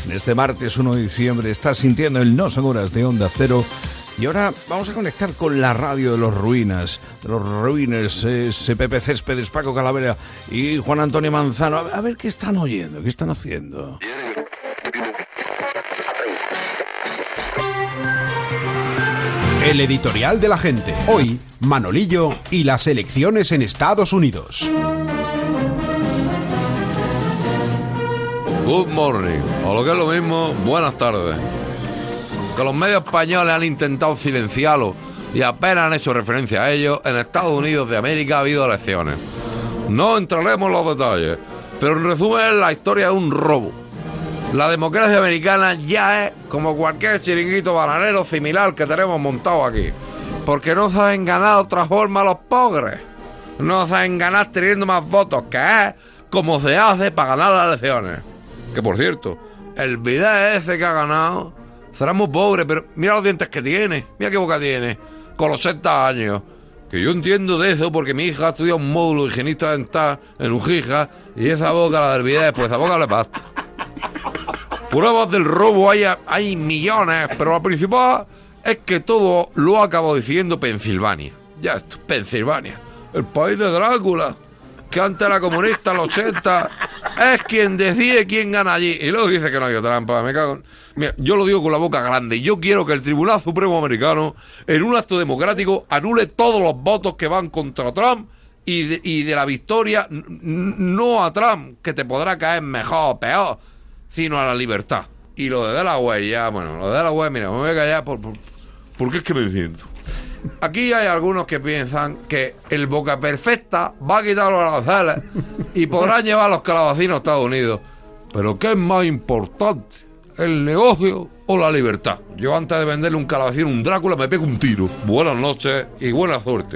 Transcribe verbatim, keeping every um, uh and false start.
En este martes uno de diciembre estás sintiendo el No Son Horas de Onda Cero. Y ahora vamos a conectar con la radio de los Ruinas, de los Ruines, ese Pepe Céspedes, Paco Calavera y Juan Antonio Manzano. A ver qué están oyendo, qué están haciendo. El editorial de la gente. Hoy, Manolillo y las elecciones en Estados Unidos. Good morning, o lo que es lo mismo, buenas tardes. Que los medios españoles han intentado silenciarlo y apenas han hecho referencia a ello, en Estados Unidos de América ha habido elecciones. No entraremos en los detalles, pero en resumen la historia es un robo. La democracia americana ya es como cualquier chiringuito bananero similar que tenemos montado aquí. Porque no saben ganar de otra forma los pobres. No saben ganar teniendo más votos, que es como se hace para ganar las elecciones. Que por cierto, el Vidal ese que ha ganado será muy pobre, pero mira los dientes que tiene, mira qué boca tiene, con los ochenta años. Que yo entiendo de eso porque mi hija estudia un módulo de higienista dental en Ujija y esa boca, la del Vidal, pues esa boca le basta. Pruebas del robo hay, hay millones, pero la principal es que todo lo ha acabado diciendo Pensilvania. Ya esto, Pensilvania, el país de Drácula, que antes era comunista en los ochenta, es quien decide quién gana allí. Y luego dice que no hay trampa, me cago en... Mira, yo lo digo con la boca grande. Yo quiero que el Tribunal Supremo Americano, en un acto democrático, anule todos los votos que van contra Trump y de, y de la victoria, no a Trump, que te podrá caer mejor o peor, sino a la libertad. Y lo de Delaware, ya, bueno, lo de Delaware, mira, me voy a callar por, por, porque es que me siento. Aquí hay algunos que piensan que el Boca Perfecta va a quitar los aranceles y podrán llevar los calabacines a Estados Unidos. Pero ¿qué es más importante? ¿El negocio o la libertad? Yo antes de venderle un calabacín a un Drácula me pego un tiro. Buenas noches y buena suerte.